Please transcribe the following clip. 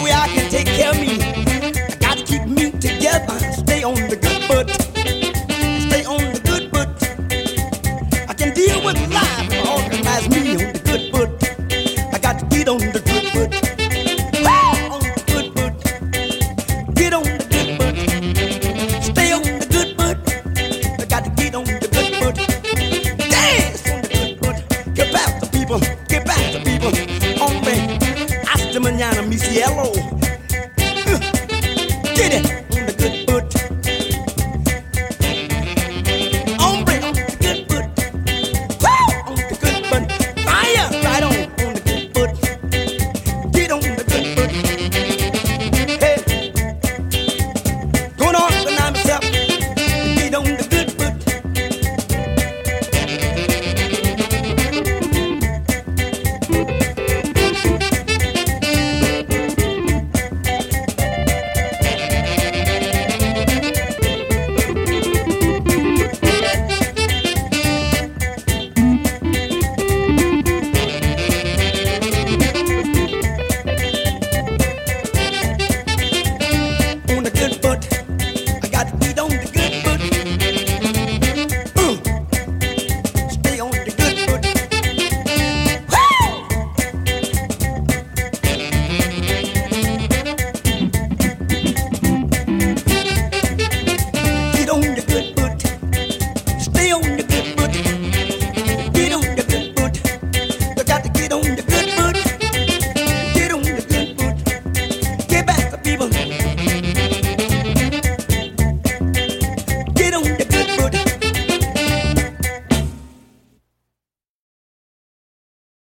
way I can take care of me. I got to keep me together. Stay on the good foot. Stay on the good foot. I can deal with life and organize me on the good foot. I got to get on the good foot. On the good foot. Get on the good foot. Stay on the good foot. I got to get on the good foot. Dance on the good foot. Get back to people. Get back to people. Hombre, hasta mañana, mi cielo. Get it.